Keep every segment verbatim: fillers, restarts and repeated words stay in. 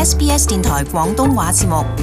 S B S 電台廣東話節目。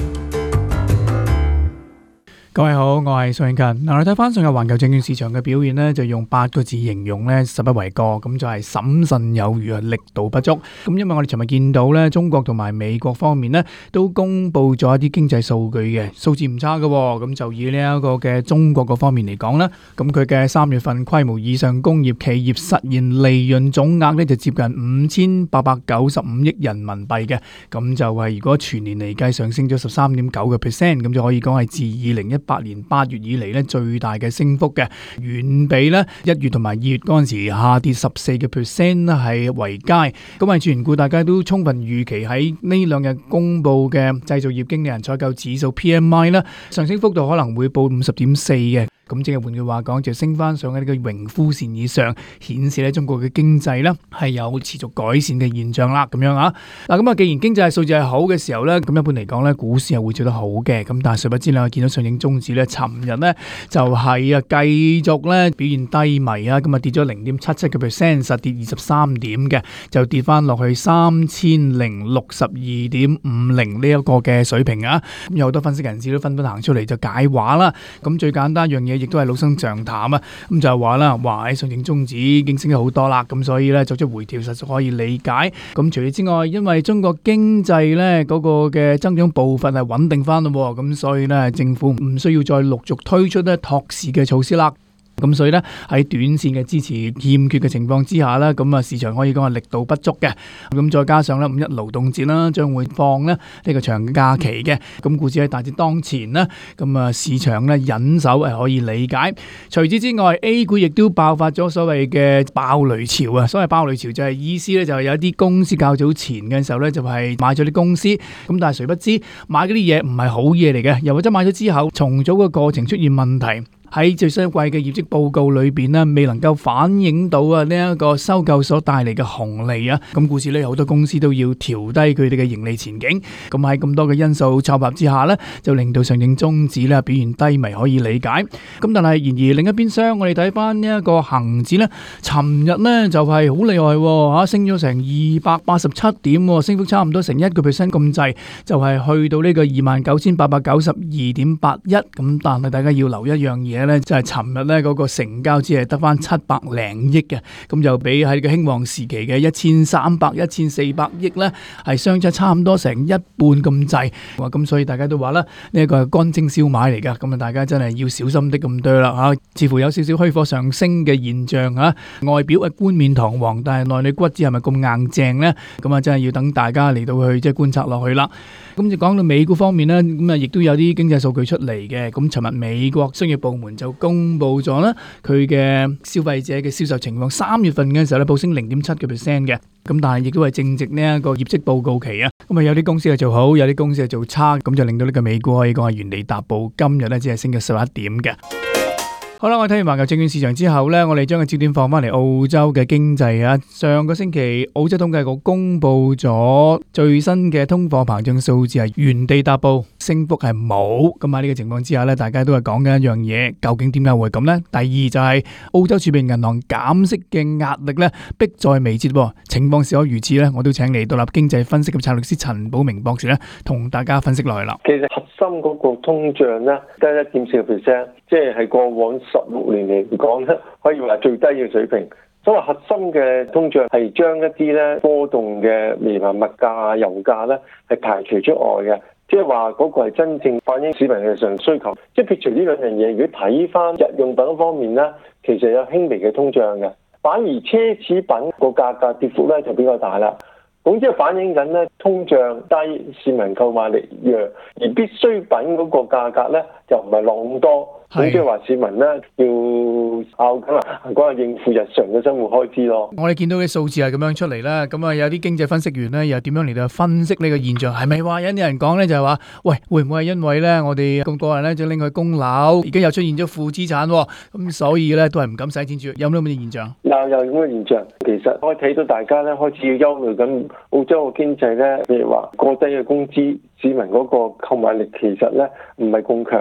各位好，我係蘇永勤。嗱，我哋睇翻上日環球證券市場嘅表現呢，就用八個字形容呢，十一為過，咁就係審慎有餘啊，力度不足。咁因為我哋尋日見到呢，中國同埋美國方面呢，都公布咗一啲經濟數據嘅數字唔差嘅，咁就以呢一個嘅中國嗰方面嚟講呢，咁佢嘅三月份規模以上工業企業實現利潤總額呢，就接近五千八百九十五億人民幣嘅，咁就係如果全年嚟計上升咗十三點九個 percent， 咁就可以講係自二零一八年八月以嚟咧最大嘅升幅嘅，遠比咧一月同埋二月嗰陣時下跌十四個 percent 係為佳。咁係全股大家都充分預期喺呢兩日公布嘅製造業經理人採購指數 P M I 啦，上升幅度可能會報五十點四嘅。咁即係換句話講，就升翻上喺呢個榮枯線以上，顯示咧中國嘅經濟咧係有持續改善嘅現象啦。咁樣啊，嗱咁啊，既然經濟數字係好嘅時候咧，咁一般嚟講咧，股市係會做得好嘅。咁但係殊不知啦，見到上證綜指咧，尋日咧就係啊繼續咧表現低迷啊，咁啊跌咗零點七七個 percent， 實跌二十三點嘅，就跌翻落去三千零六十二點五零呢一個嘅水平啊。咁有好多分析人士都紛紛行出嚟就解話啦。咁最簡單一樣嘢，亦都係老生常談啊，咁就係話啦，話喺上證綜指已經升咗好多啦，咁所以咧作出回調實在可以理解。咁除此之外，因為中國經濟咧嗰個嘅增長步伐係穩定翻咯，咁所以咧政府唔需要再陸續推出咧托市嘅措施啦。咁所以咧喺短線嘅支持欠缺嘅情況之下咧，咁啊市場可以講係力度不足嘅。咁再加上咧五一勞動節啦，將會放咧呢個長假期嘅，咁故此喺大節當前咧，咁啊市場咧忍手係可以理解。除此之外 ，A 股亦都爆發咗所謂嘅爆雷潮啊！所謂爆雷潮就係意思咧，就係有一啲公司較早前嘅時候咧就係買咗啲公司，咁但係誰不知買嗰啲嘢唔係好嘢嚟嘅，又或者買咗之後重組嘅過程出現問題。喺最新一季嘅業績報告裏邊咧，未能夠反映到啊呢一個收購所帶嚟嘅紅利啊，咁故此咧好多公司都要調低佢哋嘅盈利前景。咁喺咁多嘅因素湊合之下咧，就令到上證綜指咧表現低迷，可以理解。咁但係然而另一邊廂，我哋睇翻呢一個恒指咧，尋日咧就係好厲害吓，升咗成二百八十七點，升幅差唔多成一個 percent 咁滯，就係去到呢個二萬九千八百九十二點八一。咁但係大家要留一樣嘢。就係尋日咧嗰個成交只係得翻七百零億嘅，咁就比喺個興旺時期嘅一千三百、一千四百億咧，係相差差唔多成一半咁滯。咁所以大家都話啦，呢一個係乾蒸燒賣嚟噶，咁啊大家真係要小心啲咁多啦吓。似乎有少少虛火上升嘅現象吓，外表係冠冕堂皇，但係內裏骨子係咪咁硬淨咧？咁啊真係要等大家嚟到去即係觀察落去啦。咁就講到美股方面咧，咁啊亦都有啲經濟數據出嚟嘅。咁尋日美國商業部門就公布咗啦，佢嘅消費者嘅銷售情況，三月份嘅時候咧，報升零點七個 percent 嘅。咁但係亦都係正值呢一個業績報告期啊。咁啊有啲公司係做好，有啲公司係做差，咁就令到呢個美股可以講係原地踏步。今日咧只係升咗十一點嘅。好啦，我睇完環球證券市場之後呢，我哋將個焦點放翻嚟澳洲嘅經濟啊。上個星期澳洲統計局公布咗最新嘅通貨膨脹數字係原地踏步，升幅係冇。咁喺呢個情況之下呢，大家都係講緊一樣嘢，究竟點解會咁呢？第二就係澳洲儲備銀行減息嘅壓力呢，迫在眉睫。情況是否如此呢？我都請嚟獨立經濟分析及策略師陳寶明博士呢，同大家分析落去啦。 其實核心嗰個通脹呢，得一點四個 percent，即係係過往十六年嚟講咧，可以話最低嘅水平。所謂核心嘅通脹係將一啲咧波動嘅例如物價、油價咧係排除出外嘅，即係話嗰個係真正反映市民嘅日常需求。即係撇除呢兩樣嘢，如果睇翻日用品方面咧，其實有輕微嘅通脹嘅，反而奢侈品個價格跌幅咧就比較大啦。咁即係反映緊咧通脹低，市民購買力弱，而必需品嗰個價格咧就唔係落咁多。咁即係話市民咧要拗緊啊，嗰個應付日常嘅生活開支咯。 我哋見到嘅數字係咁樣出嚟啦，咁啊有啲經濟分析員咧又點樣嚟到分析呢個現象？係咪話有啲人講咧就係話，喂，會唔會係因為咧我哋咁多人咧就拎去供樓，而家又出現咗負資產，咁所以咧都係唔敢使錢住？有冇咁嘅現象？ 有有咁嘅現象，其實可以睇到大家咧開始要憂慮緊澳洲嘅經濟咧，譬如話過低嘅工資，市民嗰個購買力其實咧唔係咁強。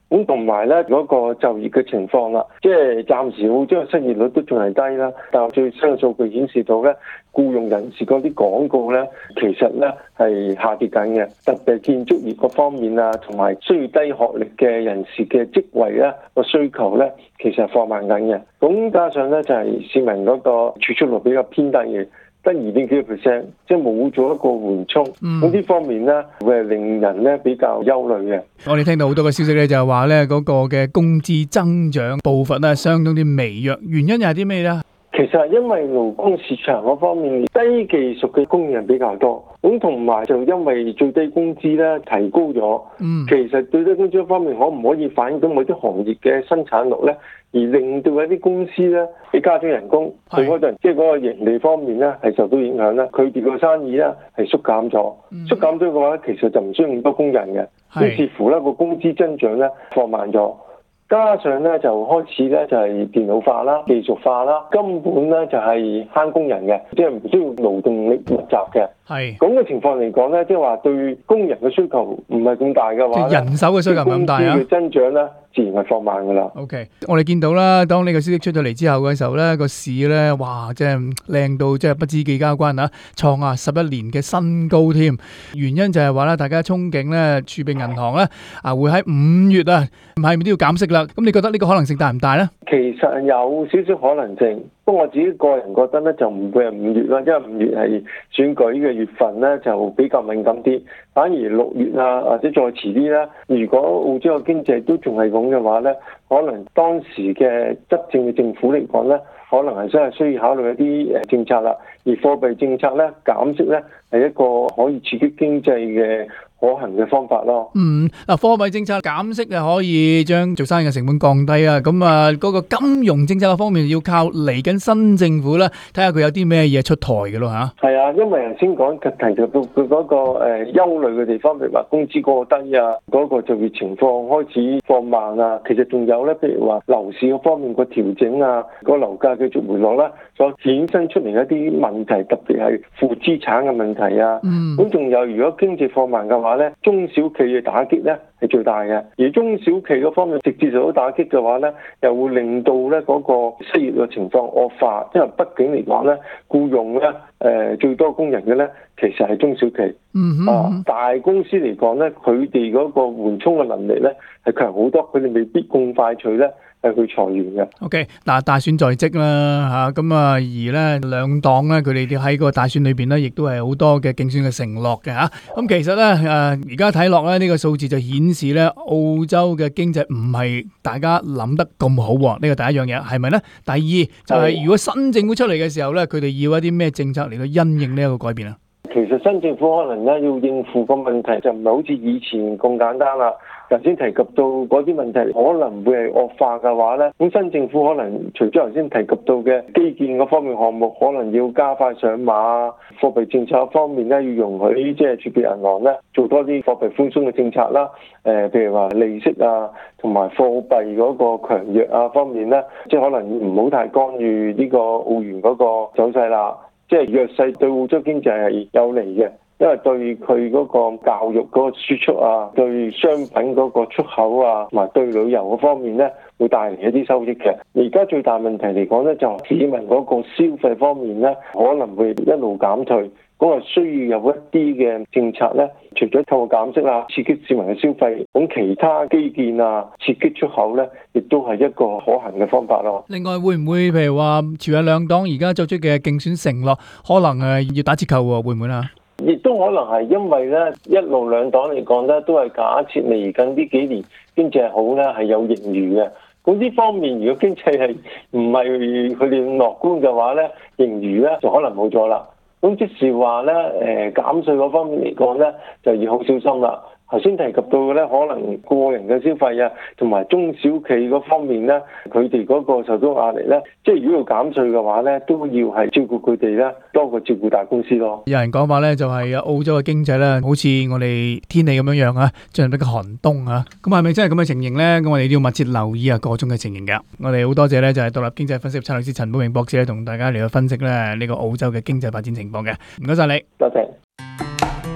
咁同埋咧嗰個就業嘅情況啦，即係暫時澳洲嘅失業率都仲係低啦，但係最新嘅數據顯示到咧，僱用人士嗰啲廣告咧，其實咧係下跌緊嘅，特別係建築業嗰方面啊，同埋需要低學歷嘅人士嘅職位咧個需求咧，其實係放慢緊嘅。咁加上咧就係市民嗰個儲蓄率比較偏低嘅。得二點幾個 percent，即係冇咗一個緩衝，咁呢、嗯、方面咧會係令人咧比較憂慮嘅。 我哋聽到好多嘅消息咧，就係話咧嗰個嘅工資增長步伐咧相當之微弱，原因又係啲咩咧？ 其實係因為勞工市場嗰方面低技術嘅工人比較多，咁同埋就因為最低工資咧提高咗，嗯、其實最低工資方面可唔可以反映到某啲行業嘅生產率咧，而令到一啲公司咧俾加咗人工，佢嗰陣即係嗰個盈利方面咧係受到影響啦，佢哋個生意咧係縮減咗，嗯、縮減咗嘅話其實就唔需要咁多工人嘅，於是乎咧個工資增長咧放慢咗。加上咧就開始咧就係電腦化啦、技術化啦，根本咧就係慳工人嘅，即係唔需要勞動力密集嘅。係咁嘅情況嚟講咧，即係話對工人嘅需求唔係咁大嘅話，即係人手嘅需求唔係咁大啊。工資嘅增長咧自然係放慢噶啦。OK， 我哋見到啦，當呢個消息出咗嚟之後嘅時候咧，個市咧哇，即係靚到即係不知幾交關啊，創下十一年嘅新高添。原因就係話咧，大家憧憬咧儲備銀行咧啊會喺五月啊，唔係咪都要減息啦？咁你覺得呢個可能性大唔大咧？其實有少少可能性，不過我自己個人覺得咧就唔會係五月啦，因為五月係選舉嘅月份咧，就比較敏感啲。反而六月啊，或者再遲啲咧，如果澳洲嘅經濟都仲係咁嘅話咧，可能當時嘅執政嘅政府嚟講咧，可能係真係需要考慮一啲誒政策啦。而貨幣政策咧減息咧係一個可以刺激經濟嘅可行嘅方法咯。嗯，嗱，貨幣政策減息係可以將做生意嘅成本降低啊。咁啊，嗰個金融政策嘅方面要靠嚟緊新政府啦，睇下佢有啲咩嘢出台嘅咯吓。係啊，因為頭先講提及到佢嗰個誒憂慮嘅地方，譬如話工資過低啊，嗰個就業情況開始放慢啊。其實仲有咧，譬如話樓市嗰方面個調整啊，個樓價繼續回落啦，所衍生出嚟一啲問題，特別係負資產嘅問題啊。嗯。咁仲有，如果經濟放慢嘅話咧，中小企嘅打擊咧係最大嘅，而中小企嗰方面直接受到打擊嘅話咧，又會令到咧嗰個失業嘅情況惡化，因為畢竟嚟講咧，僱用咧誒最多工人嘅咧，其實係中小企。嗯哼。啊，大公司嚟講咧，佢哋嗰個緩衝嘅能力咧係強好多，佢哋未必咁快脆咧係去裁員嘅。OK， 嗱，大選在即啦嚇，咁啊而咧兩黨咧佢哋哋喺個大選裏邊咧，亦都係好多嘅競選嘅承諾嘅嚇。咁其實咧誒而家睇落咧呢個數字就顯示咧澳洲嘅經濟唔係大家諗得咁好喎。呢個第一樣嘢係咪咧？第二就係如果新政府出嚟嘅時候咧，佢哋要一啲咩政策嚟到因應呢一個改變啊？其實新政府可能咧要應付個問題就唔係好似以前咁簡單啦。頭先提及到嗰啲問題可能會係惡化嘅話咧，咁新政府可能除咗頭先提及到嘅基建嗰方面項目，可能要加快上馬，貨幣政策方面咧要容許即係儲備銀行咧做多啲貨幣寬鬆嘅政策啦。誒、呃，譬如話利息啊，同埋貨幣嗰個強弱啊方面咧，即係可能唔好太干預呢個澳元嗰個走勢啦。即係弱勢對澳洲經濟係有利嘅。因為對佢嗰個教育嗰個輸出啊，對商品嗰個出口啊，同埋對旅遊嗰方面咧，會帶嚟一啲收益嘅。而家最大問題嚟講咧，就市民嗰個消費方面咧，可能會一路減退。嗰個需要有一啲嘅政策咧，除咗透過減息啦，刺激市民嘅消費，咁其他基建啊，刺激出口咧，亦都係一個可行嘅方法咯。另外，會唔會譬如話朝野兩黨而家作出嘅競選承諾，可能誒要打折扣喎？會唔會啊？亦都可能係因為咧，一路兩黨嚟講咧，都係假設嚟緊呢幾年經濟好咧，係有盈餘嘅。咁呢方面，如果經濟係唔係佢哋咁樂觀嘅話咧，盈餘咧就可能冇咗啦。咁即是話咧，誒減稅嗰方面嚟講咧，就要好小心啦。頭先提及到嘅咧，可能個人嘅消費啊，同埋中小企嗰方面咧，佢哋嗰個受到壓力咧，即係如果要減稅嘅話咧，都要係照顧佢哋咧，多過照顧大公司咯。有人講話咧，就係澳洲嘅經濟咧，好似我哋天氣咁樣樣啊，進入比較寒冬啊。咁係咪真係咁嘅情形咧？咁我哋要密切留意啊個中嘅情形㗎。我哋好多謝咧，就係獨立經濟分析策略師陳寶明博士咧，同大家嚟到分析咧呢個澳洲嘅經濟發展情況嘅。唔該晒你，多謝。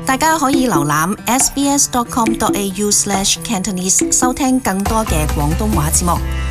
大家可以瀏覽 s b s dot com dot a u slash cantonese 收聽更多嘅廣東話節目。